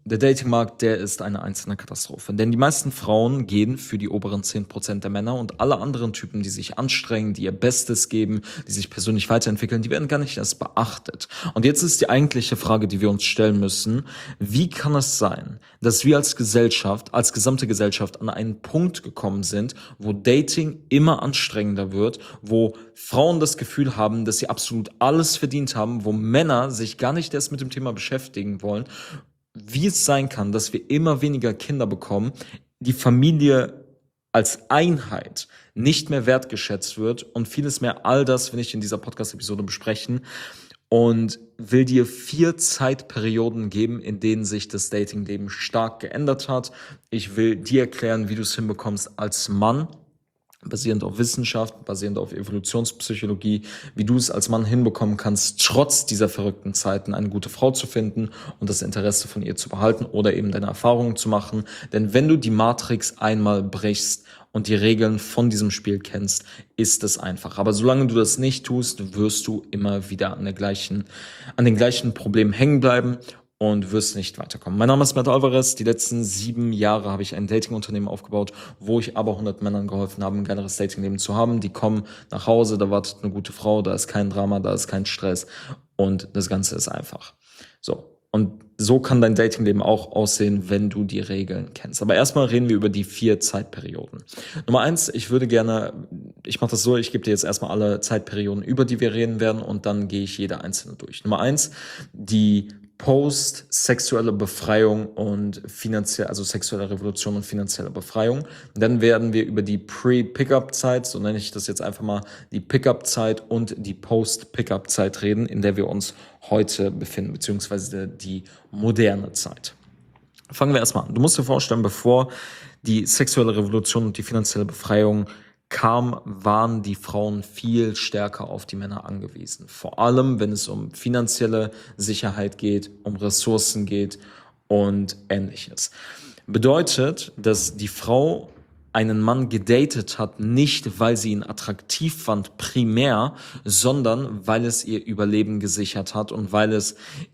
Der Datingmarkt, der ist eine einzelne Katastrophe. Denn die meisten Frauen gehen für die oberen 10% der Männer und alle anderen Typen, die sich anstrengen, die ihr Bestes geben, die sich persönlich weiterentwickeln, die werden gar nicht erst beachtet. Und jetzt ist die eigentliche Frage, die wir uns stellen müssen: Wie kann es sein, dass wir als Gesellschaft, als gesamte Gesellschaft an einen Punkt gekommen sind, wo Dating immer anstrengender wird, wo Frauen das Gefühl haben, dass sie absolut alles verdient haben, wo Männer sich gar nicht erst mit dem Thema beschäftigen wollen, wie es sein kann, dass wir immer weniger Kinder bekommen, die Familie als Einheit nicht mehr wertgeschätzt wird und vieles mehr. All das will ich in dieser Podcast-Episode besprechen und will dir 4 Zeitperioden geben, in denen sich das Datingleben stark geändert hat. Ich will dir erklären, wie du es hinbekommst als Mann, basierend auf Wissenschaft, basierend auf Evolutionspsychologie, wie du es als Mann hinbekommen kannst, trotz dieser verrückten Zeiten eine gute Frau zu finden und das Interesse von ihr zu behalten oder eben deine Erfahrungen zu machen. Denn wenn du die Matrix einmal brichst und die Regeln von diesem Spiel kennst, ist es einfach. Aber solange du das nicht tust, wirst du immer wieder an den gleichen Problemen hängen bleiben und wirst nicht weiterkommen. Mein Name ist Matt Alvarez. Die letzten 7 Jahre habe ich ein Dating-Unternehmen aufgebaut, wo ich aber 100 Männern geholfen habe, ein geileres Datingleben zu haben. Die kommen nach Hause, da wartet eine gute Frau, da ist kein Drama, da ist kein Stress und das Ganze ist einfach. So. Und so kann dein Datingleben auch aussehen, wenn du die Regeln kennst. Aber erstmal reden wir über die 4 Zeitperioden. Nummer 1, ich mache das so, ich gebe dir jetzt erstmal alle Zeitperioden, über die wir reden werden, und dann gehe ich jede einzelne durch. Nummer 1, die post-sexuelle Befreiung und also sexuelle Revolution und finanzielle Befreiung. Dann werden wir über die Pre-Pickup-Zeit, so nenne ich das jetzt einfach mal, die Pickup-Zeit und die Post-Pickup-Zeit reden, in der wir uns heute befinden, beziehungsweise die moderne Zeit. Fangen wir erstmal an. Du musst dir vorstellen, bevor die sexuelle Revolution und die finanzielle Befreiung kam, waren die Frauen viel stärker auf die Männer angewiesen. Vor allem, wenn es um finanzielle Sicherheit geht, um Ressourcen geht und Ähnliches. Bedeutet, dass die Frau einen Mann gedatet hat, nicht weil sie ihn attraktiv fand primär, sondern weil es ihr Überleben gesichert hat und weil es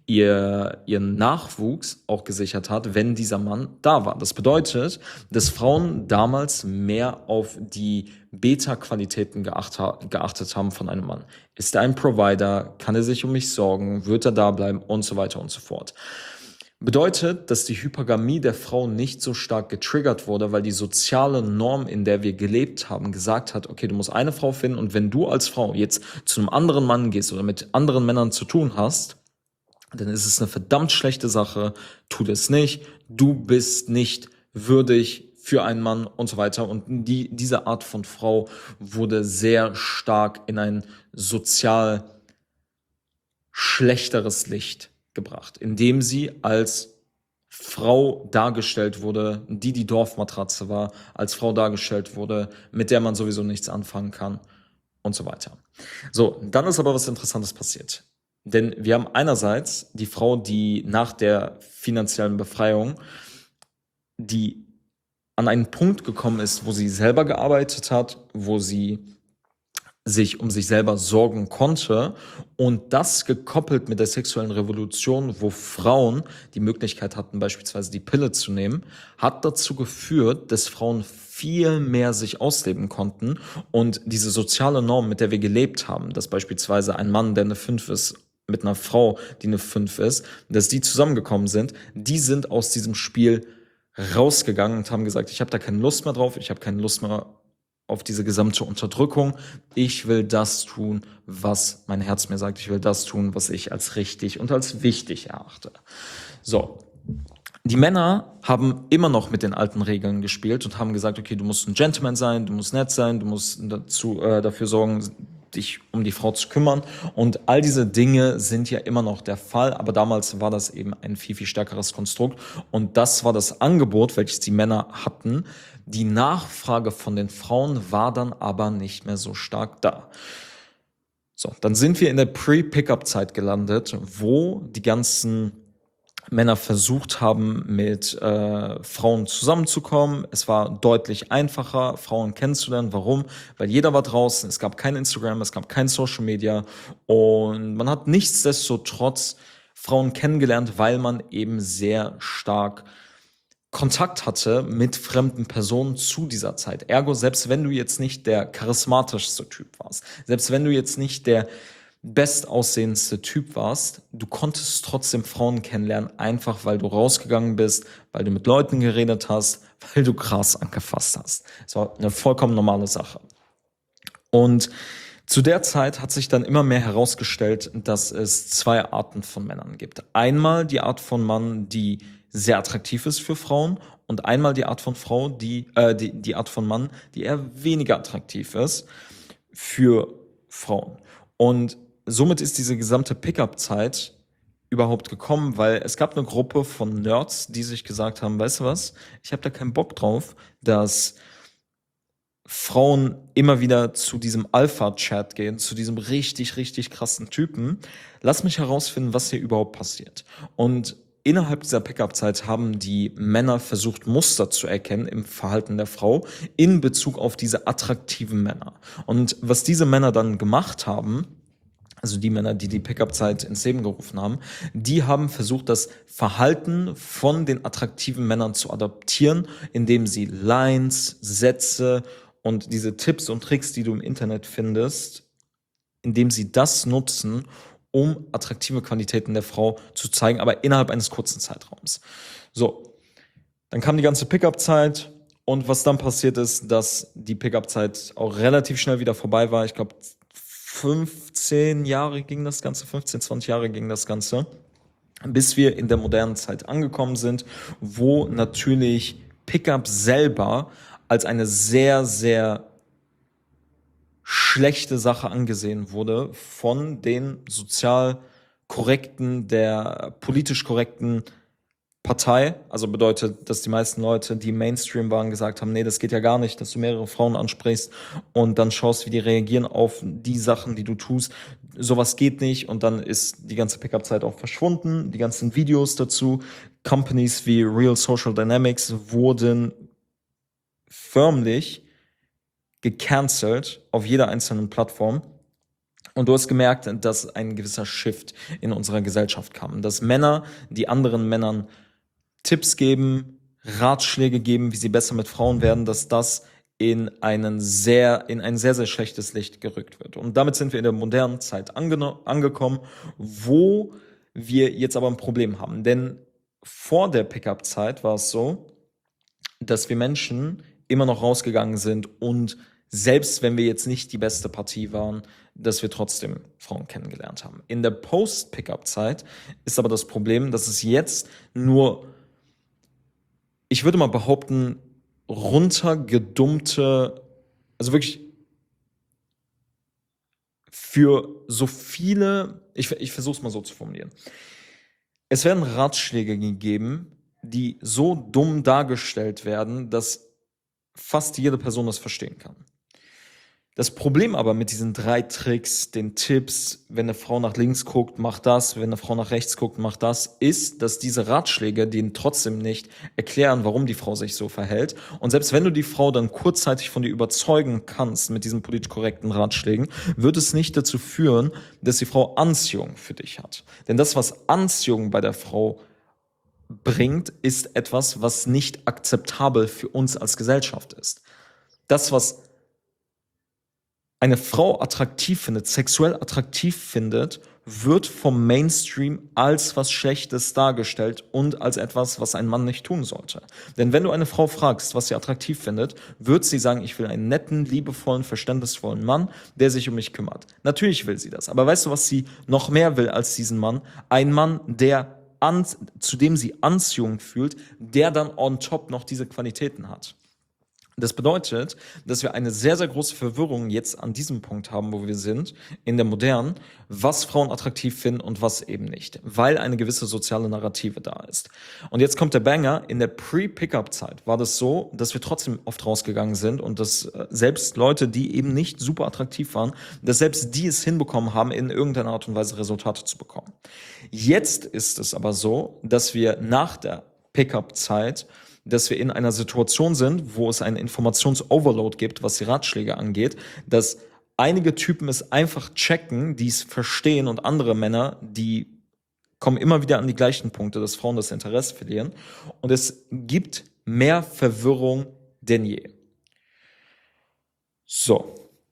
ihren Nachwuchs auch gesichert hat, wenn dieser Mann da war. Das bedeutet, dass Frauen damals mehr auf die Beta-Qualitäten geachtet haben von einem Mann. Ist er ein Provider? Kann er sich um mich sorgen? Wird er da bleiben? Und so weiter und so fort. Bedeutet, dass die Hypergamie der Frau nicht so stark getriggert wurde, weil die soziale Norm, in der wir gelebt haben, gesagt hat, okay, du musst eine Frau finden, und wenn du als Frau jetzt zu einem anderen Mann gehst oder mit anderen Männern zu tun hast, dann ist es eine verdammt schlechte Sache. Tu das nicht. Du bist nicht würdig für einen Mann und so weiter. Und diese Art von Frau wurde sehr stark in ein sozial schlechteres Licht gebracht, indem sie als Frau dargestellt wurde, die Dorfmatratze war, als Frau dargestellt wurde, mit der man sowieso nichts anfangen kann und so weiter. So, dann ist aber was Interessantes passiert. Denn wir haben einerseits die Frau, die nach der finanziellen Befreiung, die an einen Punkt gekommen ist, wo sie selber gearbeitet hat, wo sie sich um sich selber sorgen konnte, und das gekoppelt mit der sexuellen Revolution, wo Frauen die Möglichkeit hatten, beispielsweise die Pille zu nehmen, hat dazu geführt, dass Frauen viel mehr sich ausleben konnten, und diese soziale Norm, mit der wir gelebt haben, dass beispielsweise ein Mann, der eine 5 ist, mit einer Frau, die eine 5 ist, dass die zusammengekommen sind, die sind aus diesem Spiel rausgegangen und haben gesagt, ich habe da keine Lust mehr drauf, ich habe keine Lust mehr auf diese gesamte Unterdrückung. Ich will das tun, was mein Herz mir sagt. Ich will das tun, was ich als richtig und als wichtig erachte. So. Die Männer haben immer noch mit den alten Regeln gespielt und haben gesagt, okay, du musst ein Gentleman sein, du musst nett sein, du musst dafür sorgen, dich um die Frau zu kümmern. Und all diese Dinge sind ja immer noch der Fall, aber damals war das eben ein viel, viel stärkeres Konstrukt. Und das war das Angebot, welches die Männer hatten. Die Nachfrage von den Frauen war dann aber nicht mehr so stark da. So, dann sind wir in der Pre-Pickup-Zeit gelandet, wo die ganzen Männer versucht haben, mit Frauen zusammenzukommen. Es war deutlich einfacher, Frauen kennenzulernen. Warum? Weil jeder war draußen, es gab kein Instagram, es gab kein Social Media, und man hat nichtsdestotrotz Frauen kennengelernt, weil man eben sehr stark Kontakt hatte mit fremden Personen zu dieser Zeit. Ergo, selbst wenn du jetzt nicht der charismatischste Typ warst, selbst wenn du jetzt nicht der bestaussehendste Typ warst, du konntest trotzdem Frauen kennenlernen, einfach weil du rausgegangen bist, weil du mit Leuten geredet hast, weil du Gras angefasst hast. Das war eine vollkommen normale Sache. Und zu der Zeit hat sich dann immer mehr herausgestellt, dass es zwei Arten von Männern gibt. Einmal die Art von Mann, die sehr attraktiv ist für Frauen, und einmal die Art von Frau, die Art von Mann, die eher weniger attraktiv ist für Frauen. Und somit ist diese gesamte Pickup-Zeit überhaupt gekommen, weil es gab eine Gruppe von Nerds, die sich gesagt haben, weißt du was, ich habe da keinen Bock drauf, dass Frauen immer wieder zu diesem Alpha-Chat gehen, zu diesem richtig, richtig krassen Typen. Lass mich herausfinden, was hier überhaupt passiert. Und innerhalb dieser Pickup-Zeit haben die Männer versucht, Muster zu erkennen im Verhalten der Frau in Bezug auf diese attraktiven Männer. Und was diese Männer dann gemacht haben, also die Männer, die die Pickup-Zeit ins Leben gerufen haben, die haben versucht, das Verhalten von den attraktiven Männern zu adaptieren, indem sie Lines, Sätze und diese Tipps und Tricks, die du im Internet findest, indem sie das nutzen, um attraktive Qualitäten der Frau zu zeigen, aber innerhalb eines kurzen Zeitraums. So, dann kam die ganze Pickup-Zeit und was dann passiert ist, dass die Pickup-Zeit auch relativ schnell wieder vorbei war. Ich glaube, 15 Jahre ging das Ganze, 15, 20 Jahre ging das Ganze, bis wir in der modernen Zeit angekommen sind, wo natürlich Pickup selber als eine sehr, sehr schlechte Sache angesehen wurde von den sozial korrekten, der politisch korrekten Partei. Also bedeutet, dass die meisten Leute, die Mainstream waren, gesagt haben, nee, das geht ja gar nicht, dass du mehrere Frauen ansprichst und dann schaust, wie die reagieren auf die Sachen, die du tust. Sowas geht nicht, und dann ist die ganze Pickup-Zeit auch verschwunden. Die ganzen Videos dazu, Companies wie Real Social Dynamics wurden förmlich gecancelt auf jeder einzelnen Plattform. Und du hast gemerkt, dass ein gewisser Shift in unserer Gesellschaft kam. Dass Männer, die anderen Männern Tipps geben, Ratschläge geben, wie sie besser mit Frauen werden, dass das in ein sehr, sehr schlechtes Licht gerückt wird. Und damit sind wir in der modernen Zeit angekommen, wo wir jetzt aber ein Problem haben. Denn vor der Pickup-Zeit war es so, dass wir Menschen immer noch rausgegangen sind und selbst wenn wir jetzt nicht die beste Partie waren, dass wir trotzdem Frauen kennengelernt haben. In der Post-Pickup-Zeit ist aber das Problem, dass es jetzt nur, ich würde mal behaupten, runtergedummte, also wirklich für so viele, ich versuche es mal so zu formulieren. Es werden Ratschläge gegeben, die so dumm dargestellt werden, dass fast jede Person das verstehen kann. Das Problem aber mit diesen 3 Tricks, den Tipps, wenn eine Frau nach links guckt, mach das, wenn eine Frau nach rechts guckt, mach das, ist, dass diese Ratschläge denen trotzdem nicht erklären, warum die Frau sich so verhält. Und selbst wenn du die Frau dann kurzzeitig von dir überzeugen kannst mit diesen politisch korrekten Ratschlägen, wird es nicht dazu führen, dass die Frau Anziehung für dich hat. Denn das, was Anziehung bei der Frau bringt, ist etwas, was nicht akzeptabel für uns als Gesellschaft ist. Das, was eine Frau attraktiv findet, sexuell attraktiv findet, wird vom Mainstream als was Schlechtes dargestellt und als etwas, was ein Mann nicht tun sollte. Denn wenn du eine Frau fragst, was sie attraktiv findet, wird sie sagen, ich will einen netten, liebevollen, verständnisvollen Mann, der sich um mich kümmert. Natürlich will sie das. Aber weißt du, was sie noch mehr will als diesen Mann? Ein Mann, zu dem sie Anziehung fühlt, der dann on top noch diese Qualitäten hat. Das bedeutet, dass wir eine sehr, sehr große Verwirrung jetzt an diesem Punkt haben, wo wir sind, in der Modernen, was Frauen attraktiv finden und was eben nicht, weil eine gewisse soziale Narrative da ist. Und jetzt kommt der Banger: In der Pre-Pickup-Zeit war das so, dass wir trotzdem oft rausgegangen sind und dass selbst Leute, die eben nicht super attraktiv waren, dass selbst die es hinbekommen haben, in irgendeiner Art und Weise Resultate zu bekommen. Jetzt ist es aber so, dass wir nach der Pickup-Zeit, dass wir in einer Situation sind, wo es einen Informationsoverload gibt, was die Ratschläge angeht, dass einige Typen es einfach checken, die es verstehen, und andere Männer, die kommen immer wieder an die gleichen Punkte, dass Frauen das Interesse verlieren. Und es gibt mehr Verwirrung denn je. So,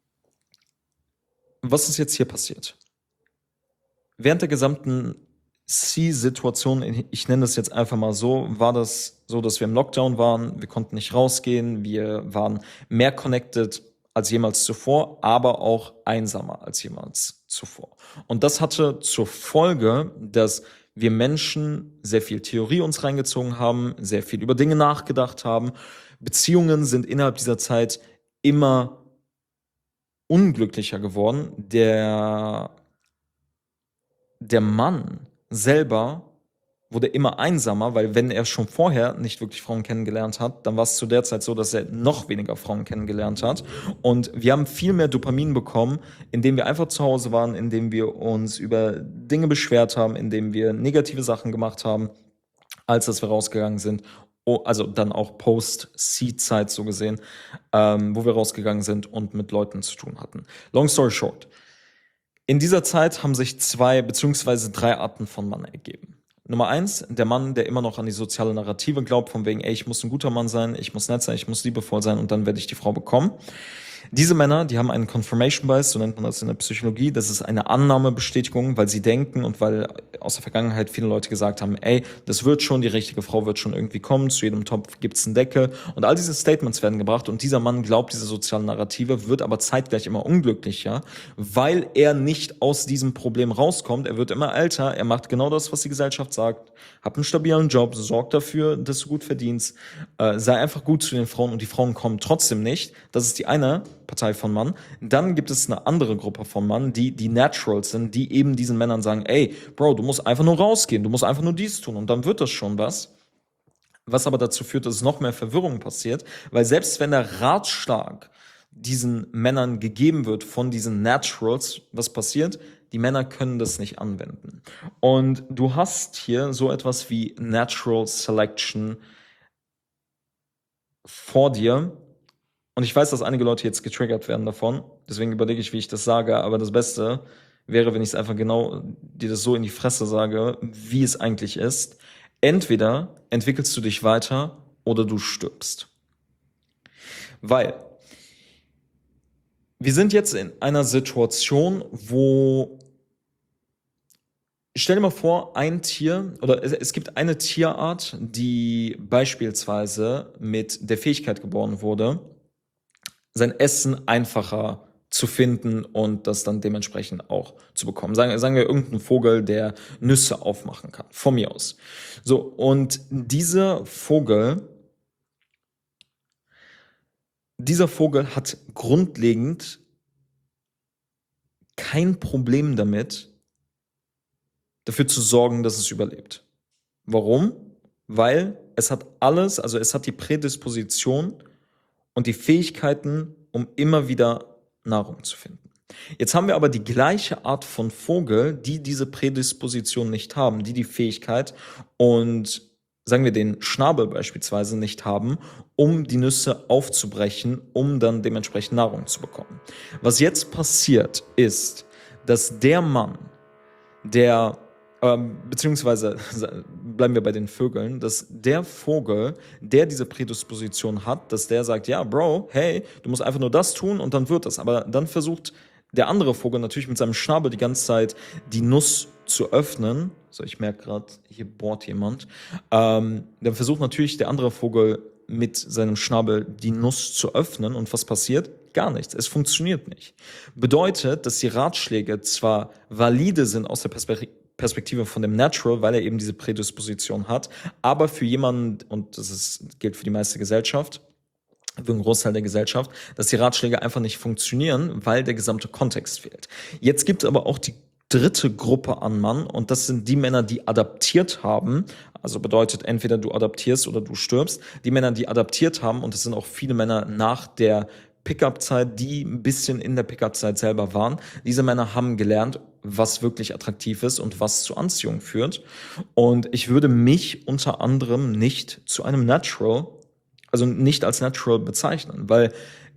was ist jetzt hier passiert? Während der gesamten C-Situation, ich nenne das jetzt einfach mal so, war das so, dass wir im Lockdown waren, wir konnten nicht rausgehen, wir waren mehr connected als jemals zuvor, aber auch einsamer als jemals zuvor. Und das hatte zur Folge, dass wir Menschen sehr viel Theorie uns reingezogen haben, sehr viel über Dinge nachgedacht haben. Beziehungen sind innerhalb dieser Zeit immer unglücklicher geworden. Der Mann selber wurde immer einsamer, weil wenn er schon vorher nicht wirklich Frauen kennengelernt hat, dann war es zu der Zeit so, dass er noch weniger Frauen kennengelernt hat. Und wir haben viel mehr Dopamin bekommen, indem wir einfach zu Hause waren, indem wir uns über Dinge beschwert haben, indem wir negative Sachen gemacht haben, als dass wir rausgegangen sind. Also dann auch Post-Seed-Zeit so gesehen, wo wir rausgegangen sind und mit Leuten zu tun hatten. Long story short. In dieser Zeit haben sich 2 beziehungsweise 3 Arten von Mann ergeben. Nummer 1, der Mann, der immer noch an die soziale Narrative glaubt, von wegen, ey, ich muss ein guter Mann sein, ich muss nett sein, ich muss liebevoll sein und dann werde ich die Frau bekommen. Diese Männer, die haben einen Confirmation Bias, so nennt man das in der Psychologie. Das ist eine Annahmebestätigung, weil sie denken und weil aus der Vergangenheit viele Leute gesagt haben, ey, das wird schon, die richtige Frau wird schon irgendwie kommen, zu jedem Topf gibt's einen Deckel. Und all diese Statements werden gebracht und dieser Mann glaubt diese sozialen Narrative, wird aber zeitgleich immer unglücklicher, weil er nicht aus diesem Problem rauskommt. Er wird immer älter, er macht genau das, was die Gesellschaft sagt, hab einen stabilen Job, sorg dafür, dass du gut verdienst, sei einfach gut zu den Frauen und die Frauen kommen trotzdem nicht. Das ist die eine Partei von Mann. Dann gibt es eine andere Gruppe von Mann, die Naturals sind, die eben diesen Männern sagen, ey, Bro, du musst einfach nur rausgehen, du musst einfach nur dies tun und dann wird das schon was. Was aber dazu führt, dass noch mehr Verwirrung passiert, weil selbst wenn der Ratschlag diesen Männern gegeben wird von diesen Naturals, was passiert? Die Männer können das nicht anwenden. Und du hast hier so etwas wie Natural Selection vor dir. Und ich weiß, dass einige Leute jetzt getriggert werden davon. Deswegen überlege ich, wie ich das sage. Aber das Beste wäre, wenn ich es einfach genau dir das so in die Fresse sage, wie es eigentlich ist. Entweder entwickelst du dich weiter oder du stirbst. Weil wir sind jetzt in einer Situation, wo, stell dir mal vor, ein Tier oder es gibt eine Tierart, die beispielsweise mit der Fähigkeit geboren wurde, sein Essen einfacher zu finden und das dann dementsprechend auch zu bekommen. Sagen wir irgendeinen Vogel, der Nüsse aufmachen kann, von mir aus. So, und dieser Vogel hat grundlegend kein Problem damit, dafür zu sorgen, dass es überlebt. Warum? Weil es hat alles, also es hat die Prädisposition und die Fähigkeiten, um immer wieder Nahrung zu finden. Jetzt haben wir aber die gleiche Art von Vogel, die diese Prädisposition nicht haben, die Fähigkeit und sagen wir den Schnabel beispielsweise nicht haben, um die Nüsse aufzubrechen, um dann dementsprechend Nahrung zu bekommen. Was jetzt passiert ist, dass der Mann, beziehungsweise bleiben wir bei den Vögeln, dass der Vogel, der diese Prädisposition hat, dass der sagt, ja, Bro, hey, du musst einfach nur das tun und dann wird das. Aber dann versucht der andere Vogel natürlich mit seinem Schnabel die ganze Zeit die Nuss zu öffnen. So, ich merke gerade, hier bohrt jemand. Dann versucht natürlich der andere Vogel mit seinem Schnabel die Nuss zu öffnen und was passiert? Gar nichts. Es funktioniert nicht. Bedeutet, dass die Ratschläge zwar valide sind aus der Perspektive von dem Natural, weil er eben diese Prädisposition hat, aber für jemanden, und gilt für die meiste Gesellschaft, für einen Großteil der Gesellschaft, dass die Ratschläge einfach nicht funktionieren, weil der gesamte Kontext fehlt. Jetzt gibt es aber auch die dritte Gruppe an Mann und das sind die Männer, die adaptiert haben, also bedeutet entweder du adaptierst oder du stirbst, die Männer, die adaptiert haben und das sind auch viele Männer nach der Pickup-Zeit, die ein bisschen in der Pickup-Zeit selber waren. Diese Männer haben gelernt, was wirklich attraktiv ist und was zu Anziehung führt und ich würde mich unter anderem nicht zu einem Natural, also nicht als Natural bezeichnen, weil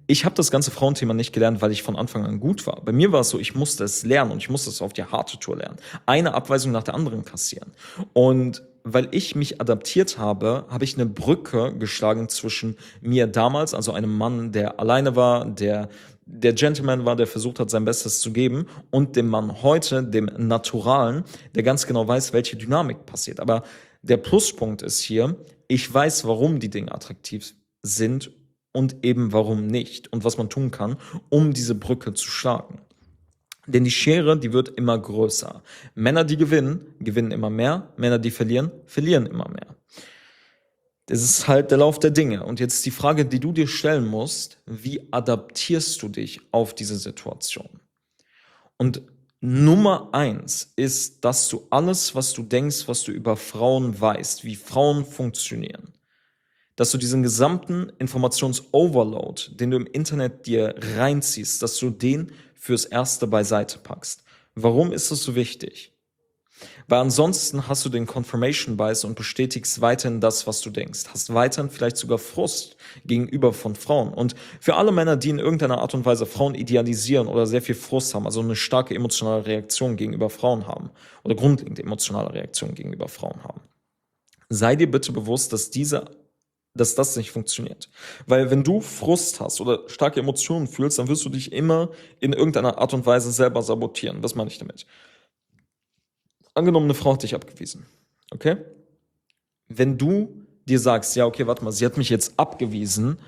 Ich habe das ganze Frauenthema nicht gelernt, weil ich von Anfang an gut war. Bei mir war es so, ich musste es lernen und ich musste es auf die harte Tour lernen. Eine Abweisung nach der anderen kassieren. Und weil ich mich adaptiert habe, habe ich eine Brücke geschlagen zwischen mir damals, also einem Mann, der alleine war, der Gentleman war, der versucht hat, sein Bestes zu geben, und dem Mann heute, dem Naturalen, der ganz genau weiß, welche Dynamik passiert. Aber der Pluspunkt ist hier, ich weiß, warum die Dinge attraktiv sind und eben warum nicht und was man tun kann, um diese Brücke zu schlagen. Denn die Schere, die wird immer größer. Männer, die gewinnen, gewinnen immer mehr. Männer, die verlieren, verlieren immer mehr. Das ist halt der Lauf der Dinge. Und jetzt die Frage, die du dir stellen musst: Wie adaptierst du dich auf diese Situation? Und Nummer eins ist, dass du alles, was du denkst, was du über Frauen weißt, wie Frauen funktionieren, dass du diesen gesamten Informations-Overload, den du im Internet dir reinziehst, dass du den fürs Erste beiseite packst. Warum ist das so wichtig? Weil ansonsten hast du den Confirmation Bias und bestätigst weiterhin das, was du denkst. Hast weiterhin vielleicht sogar Frust gegenüber von Frauen. Und für alle Männer, die in irgendeiner Art und Weise Frauen idealisieren oder sehr viel Frust haben, also eine starke emotionale Reaktion gegenüber Frauen haben oder grundlegende emotionale Reaktion gegenüber Frauen haben, sei dir bitte bewusst, dass das nicht funktioniert. Weil wenn du Frust hast oder starke Emotionen fühlst, dann wirst du dich immer in irgendeiner Art und Weise selber sabotieren. Was meine ich damit? Angenommen, eine Frau hat dich abgewiesen. Okay? Wenn du dir sagst, ja, okay, warte mal, sie hat mich jetzt abgewiesen,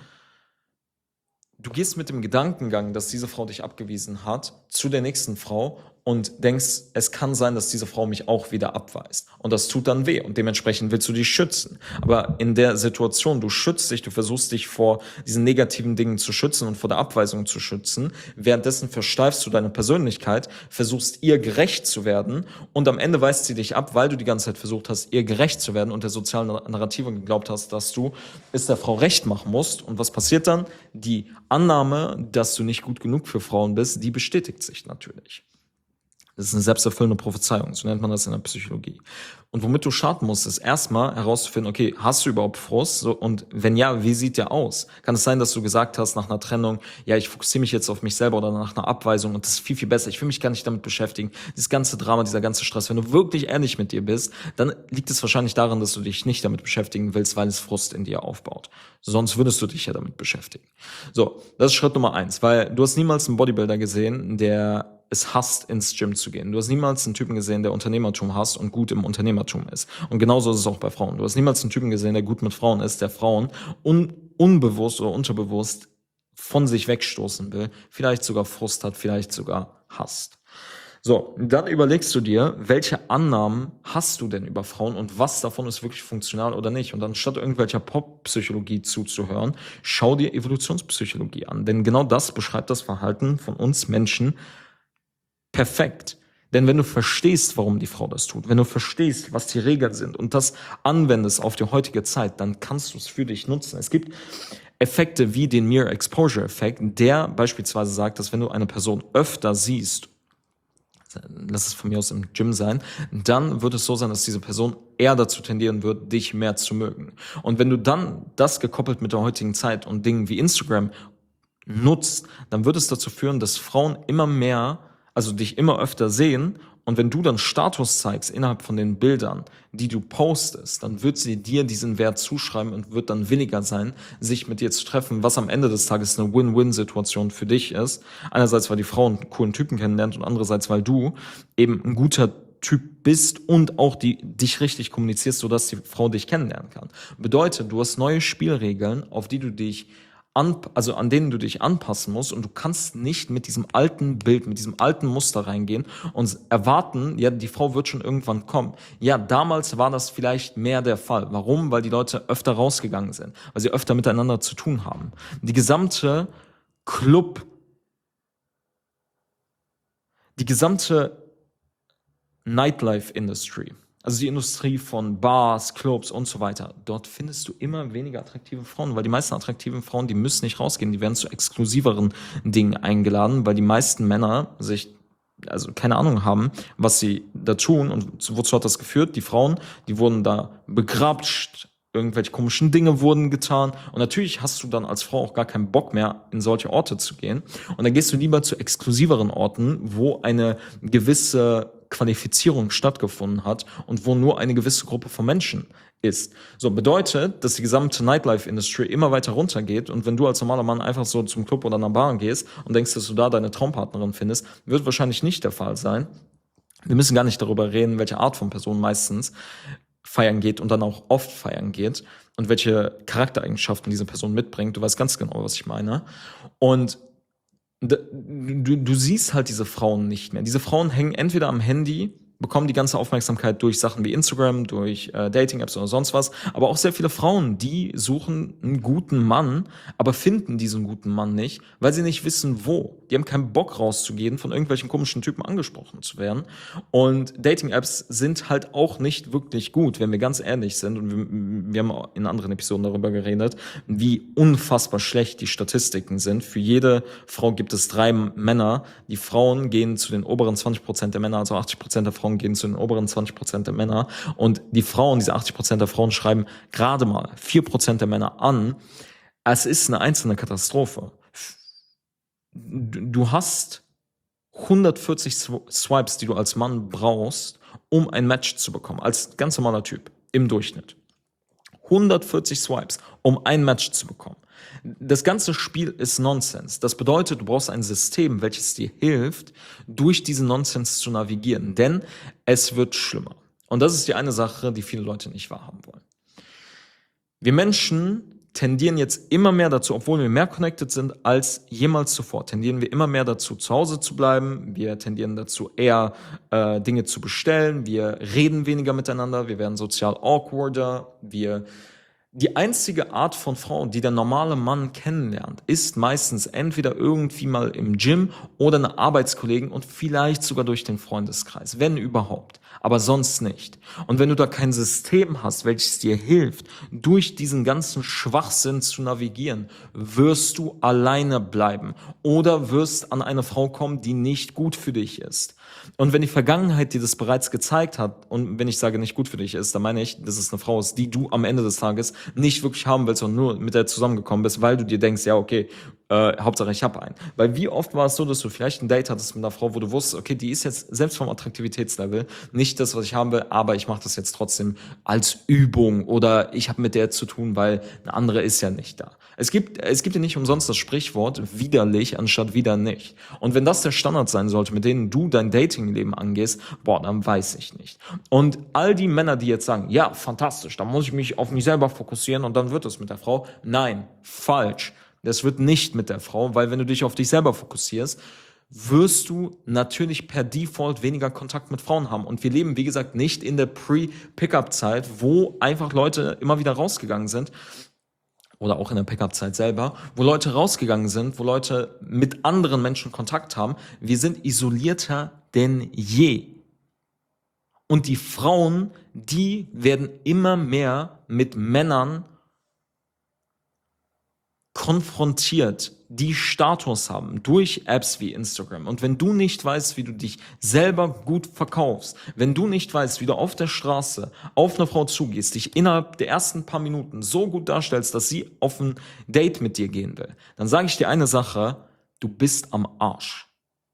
du gehst mit dem Gedankengang, dass diese Frau dich abgewiesen hat, zu der nächsten Frau und denkst, es kann sein, dass diese Frau mich auch wieder abweist. Und das tut dann weh und dementsprechend willst du dich schützen. Aber in der Situation, du schützt dich, du versuchst dich vor diesen negativen Dingen zu schützen und vor der Abweisung zu schützen. Währenddessen versteifst du deine Persönlichkeit, versuchst ihr gerecht zu werden und am Ende weist sie dich ab, weil du die ganze Zeit versucht hast, ihr gerecht zu werden und der sozialen Narrative geglaubt hast, dass du es der Frau recht machen musst. Und was passiert dann? Die Annahme, dass du nicht gut genug für Frauen bist, die bestätigt sich natürlich. Das ist eine selbsterfüllende Prophezeiung, so nennt man das in der Psychologie. Und womit du starten musst, ist erstmal herauszufinden, okay, hast du überhaupt Frust? So, und wenn ja, wie sieht der aus? Kann es sein, dass du gesagt hast nach einer Trennung, ja, ich fokussiere mich jetzt auf mich selber, oder nach einer Abweisung und das ist viel, viel besser, ich will mich gar nicht damit beschäftigen. Dieses ganze Drama, dieser ganze Stress, wenn du wirklich ehrlich mit dir bist, dann liegt es wahrscheinlich daran, dass du dich nicht damit beschäftigen willst, weil es Frust in dir aufbaut. Sonst würdest du dich ja damit beschäftigen. So, das ist Schritt Nummer 1, weil du hast niemals einen Bodybuilder gesehen, der es hasst, ins Gym zu gehen. Du hast niemals einen Typen gesehen, der Unternehmertum hasst und gut im Unternehmertum ist. Und genauso ist es auch bei Frauen. Du hast niemals einen Typen gesehen, der gut mit Frauen ist, der Frauen unbewusst oder unterbewusst von sich wegstoßen will, vielleicht sogar Frust hat, vielleicht sogar hasst. So, dann überlegst du dir, welche Annahmen hast du denn über Frauen und was davon ist wirklich funktional oder nicht. Und anstatt irgendwelcher Pop-Psychologie zuzuhören, schau dir Evolutionspsychologie an. Denn genau das beschreibt das Verhalten von uns Menschen perfekt. Denn wenn du verstehst, warum die Frau das tut, wenn du verstehst, was die Regeln sind und das anwendest auf die heutige Zeit, dann kannst du es für dich nutzen. Es gibt Effekte wie den Mere Exposure Effekt, der beispielsweise sagt, dass wenn du eine Person öfter siehst, lass es von mir aus im Gym sein, dann wird es so sein, dass diese Person eher dazu tendieren wird, dich mehr zu mögen. Und wenn du dann das gekoppelt mit der heutigen Zeit und Dingen wie Instagram nutzt, dann wird es dazu führen, dass Frauen immer mehr, also dich immer öfter sehen, und wenn du dann Status zeigst innerhalb von den Bildern, die du postest, dann wird sie dir diesen Wert zuschreiben und wird dann williger sein, sich mit dir zu treffen, was am Ende des Tages eine Win-Win-Situation für dich ist. Einerseits, weil die Frau einen coolen Typen kennenlernt und andererseits, weil du eben ein guter Typ bist und auch dich richtig kommunizierst, sodass die Frau dich kennenlernen kann. Bedeutet, du hast neue Spielregeln, auf die du dich an denen du dich anpassen musst, und du kannst nicht mit diesem alten Bild, mit diesem alten Muster reingehen und erwarten, ja, die Frau wird schon irgendwann kommen. Ja, damals war das vielleicht mehr der Fall. Warum? Weil die Leute öfter rausgegangen sind, weil sie öfter miteinander zu tun haben. Die gesamte Club, die gesamte Nightlife-Industry, also die Industrie von Bars, Clubs und so weiter, dort findest du immer weniger attraktive Frauen, weil die meisten attraktiven Frauen, die müssen nicht rausgehen, die werden zu exklusiveren Dingen eingeladen, weil die meisten Männer also keine Ahnung haben, was sie da tun und wozu hat das geführt. Die Frauen, die wurden da begrapscht, irgendwelche komischen Dinge wurden getan und natürlich hast du dann als Frau auch gar keinen Bock mehr, in solche Orte zu gehen und dann gehst du lieber zu exklusiveren Orten, wo eine gewisse Qualifizierung stattgefunden hat und wo nur eine gewisse Gruppe von Menschen ist. So bedeutet, dass die gesamte Nightlife-Industrie immer weiter runtergeht und wenn du als normaler Mann einfach so zum Club oder einer Bar gehst und denkst, dass du da deine Traumpartnerin findest, wird wahrscheinlich nicht der Fall sein. Wir müssen gar nicht darüber reden, welche Art von Person meistens feiern geht und dann auch oft feiern geht und welche Charaktereigenschaften diese Person mitbringt. Du weißt ganz genau, was ich meine. Und du siehst halt diese Frauen nicht mehr. Diese Frauen hängen entweder am Handy, bekommen die ganze Aufmerksamkeit durch Sachen wie Instagram, durch Dating-Apps oder sonst was. Aber auch sehr viele Frauen, die suchen einen guten Mann, aber finden diesen guten Mann nicht, weil sie nicht wissen, wo. Die haben keinen Bock rauszugehen, von irgendwelchen komischen Typen angesprochen zu werden. Und Dating-Apps sind halt auch nicht wirklich gut, wenn wir ganz ehrlich sind. Und wir haben in anderen Episoden darüber geredet, wie unfassbar schlecht die Statistiken sind. Für jede Frau gibt es 3 Männer. Die Frauen gehen zu den oberen 20% der Männer, also 80% der Frauen gehen zu den oberen 20% der Männer. Und die Frauen, diese 80% der Frauen schreiben gerade mal 4% der Männer an. Es ist eine einzelne Katastrophe. Du hast 140 Swipes, die du als Mann brauchst, um ein Match zu bekommen, als ganz normaler Typ im Durchschnitt. 140 Swipes, um ein Match zu bekommen. Das ganze Spiel ist Nonsens. Das bedeutet, du brauchst ein System, welches dir hilft, durch diesen Nonsens zu navigieren, denn es wird schlimmer. Und das ist die eine Sache, die viele Leute nicht wahrhaben wollen. Wir Menschen tendieren jetzt immer mehr dazu, obwohl wir mehr connected sind als jemals zuvor, tendieren wir immer mehr dazu, zu Hause zu bleiben. Wir tendieren dazu, eher Dinge zu bestellen. Wir reden weniger miteinander. Wir werden sozial awkwarder. Die einzige Art von Frau, die der normale Mann kennenlernt, ist meistens entweder irgendwie mal im Gym oder eine Arbeitskollegen und vielleicht sogar durch den Freundeskreis, wenn überhaupt, aber sonst nicht. Und wenn du da kein System hast, welches dir hilft, durch diesen ganzen Schwachsinn zu navigieren, wirst du alleine bleiben oder wirst an eine Frau kommen, die nicht gut für dich ist. Und wenn die Vergangenheit dir das bereits gezeigt hat, und wenn ich sage, nicht gut für dich ist, dann meine ich, dass es eine Frau ist, die du am Ende des Tages nicht wirklich haben willst und nur mit der zusammengekommen bist, weil du dir denkst, ja, okay, Hauptsache ich habe einen. Weil wie oft war es so, dass du vielleicht ein Date hattest mit einer Frau, wo du wusstest, okay, die ist jetzt selbst vom Attraktivitätslevel nicht das, was ich haben will, aber ich mache das jetzt trotzdem als Übung oder ich habe mit der zu tun, weil eine andere ist ja nicht da. Es gibt ja nicht umsonst das Sprichwort widerlich anstatt wieder nicht. Und wenn das der Standard sein sollte, mit denen du dein Datingleben angehst, dann weiß ich nicht. Und all die Männer, die jetzt sagen, ja, fantastisch, da muss ich mich auf mich selber fokussieren und dann wird es mit der Frau. Nein, falsch. Das wird nicht mit der Frau, weil wenn du dich auf dich selber fokussierst, wirst du natürlich per Default weniger Kontakt mit Frauen haben. Und wir leben, wie gesagt, nicht in der Pre-Pickup-Zeit, wo einfach Leute immer wieder rausgegangen sind, oder auch in der Pickup-Zeit selber, wo Leute rausgegangen sind, wo Leute mit anderen Menschen Kontakt haben. Wir sind isolierter denn je. Und die Frauen, die werden immer mehr mit Männern konfrontiert, die Status haben durch Apps wie Instagram. Und wenn du nicht weißt, wie du dich selber gut verkaufst, wenn du nicht weißt, wie du auf der Straße auf eine Frau zugehst, dich innerhalb der ersten paar Minuten so gut darstellst, dass sie auf ein Date mit dir gehen will, dann sage ich dir eine Sache, du bist am Arsch.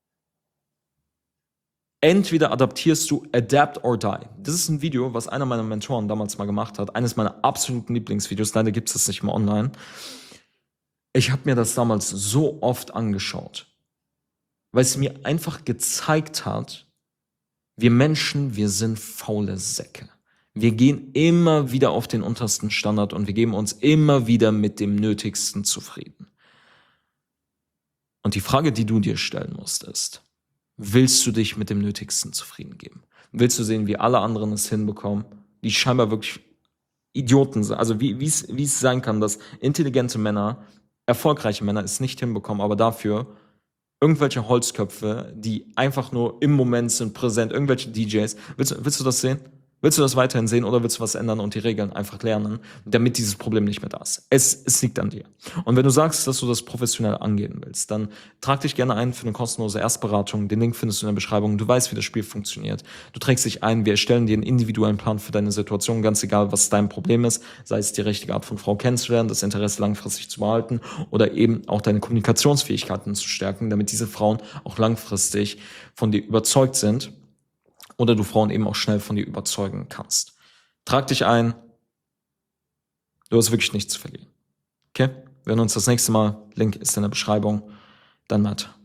Entweder adaptierst du Adapt or Die. Das ist ein Video, was einer meiner Mentoren damals mal gemacht hat. Eines meiner absoluten Lieblingsvideos. Leider gibt es das nicht mehr online. Ich habe mir das damals so oft angeschaut, weil es mir einfach gezeigt hat, wir Menschen, wir sind faule Säcke. Wir gehen immer wieder auf den untersten Standard und wir geben uns immer wieder mit dem Nötigsten zufrieden. Und die Frage, die du dir stellen musst, ist, willst du dich mit dem Nötigsten zufrieden geben? Willst du sehen, wie alle anderen es hinbekommen, die scheinbar wirklich Idioten sind? Also wie es sein kann, dass intelligente Männer, erfolgreiche Männer es nicht hinbekommen, aber dafür irgendwelche Holzköpfe, die einfach nur im Moment sind, präsent, irgendwelche DJs. Willst du das sehen? Willst du das weiterhin sehen oder willst du was ändern und die Regeln einfach lernen, damit dieses Problem nicht mehr da ist? Es liegt an dir. Und wenn du sagst, dass du das professionell angehen willst, dann trag dich gerne ein für eine kostenlose Erstberatung. Den Link findest du in der Beschreibung. Du weißt, wie das Spiel funktioniert. Du trägst dich ein. Wir erstellen dir einen individuellen Plan für deine Situation, ganz egal, was dein Problem ist. Sei es die richtige Art von Frau kennenzulernen, das Interesse langfristig zu behalten oder eben auch deine Kommunikationsfähigkeiten zu stärken, damit diese Frauen auch langfristig von dir überzeugt sind oder du Frauen eben auch schnell von dir überzeugen kannst. Trag dich ein. Du hast wirklich nichts zu verlieren. Okay? Wir hören uns das nächste Mal. Link ist in der Beschreibung. Dann Matt.